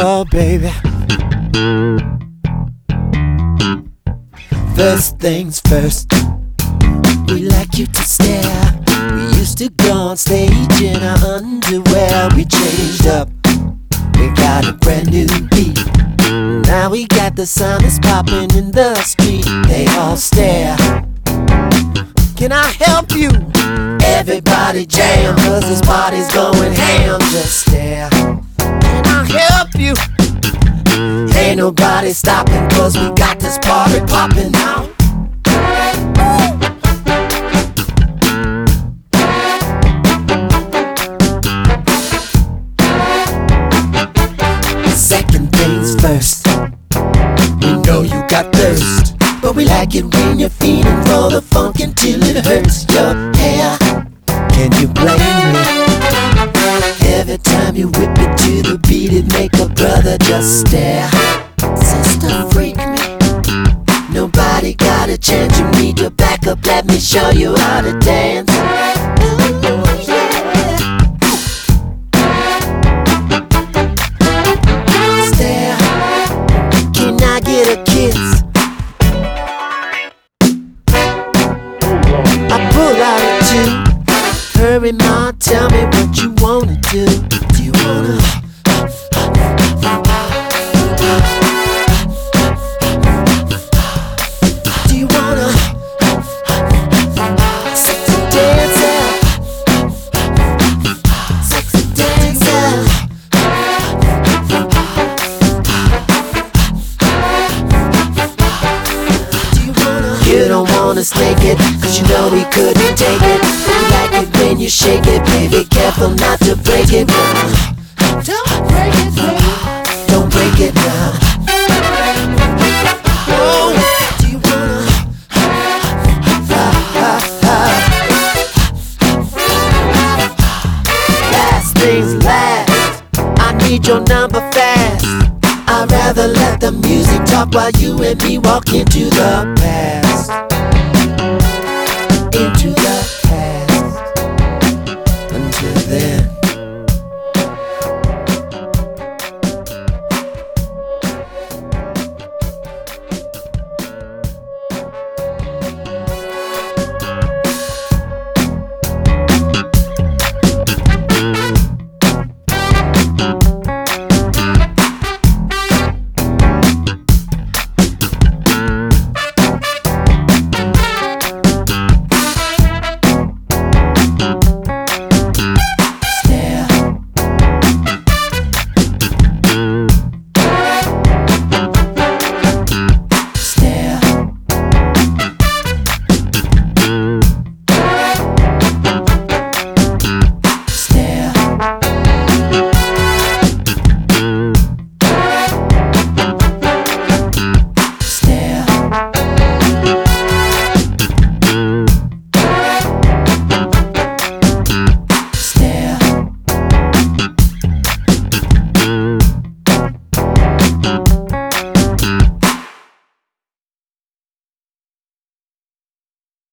Oh, baby. First things first, we like you to stare. We used to go on stage in our underwear. We changed up, we got a brand new beat. Now we got the sound that's popping in the street. They all stare. Can I help you? Everybody jam, 'cause this party's going ham. Just stare. Can I help you? Ain't nobody stopping, 'cause we got this party popping now. Second things first, we know you got thirst, but we like it when you're feeding for the funk until it hurts your hair. Can you blame me? Every time you whip it to the beat, it make a brother just stare. Sister, freak me. Nobody got a chance, you need to back up, let me show you how to dance. Ooh, yeah. Stare. Can I get a kiss? I pull out at you. Hurry, ma, tell me what you wanna do. Do you wanna? Do you wanna? Sexy dancer. Sexy dancer. Do you wanna? You don't wanna snake it, 'cause you know we couldn't take it. When you shake it, baby, careful not to break it. Don't break it, baby. Don't break it now. Oh, do you wanna? Last things last, I need your number fast. I'd rather let the music talk while you and me walk into the past.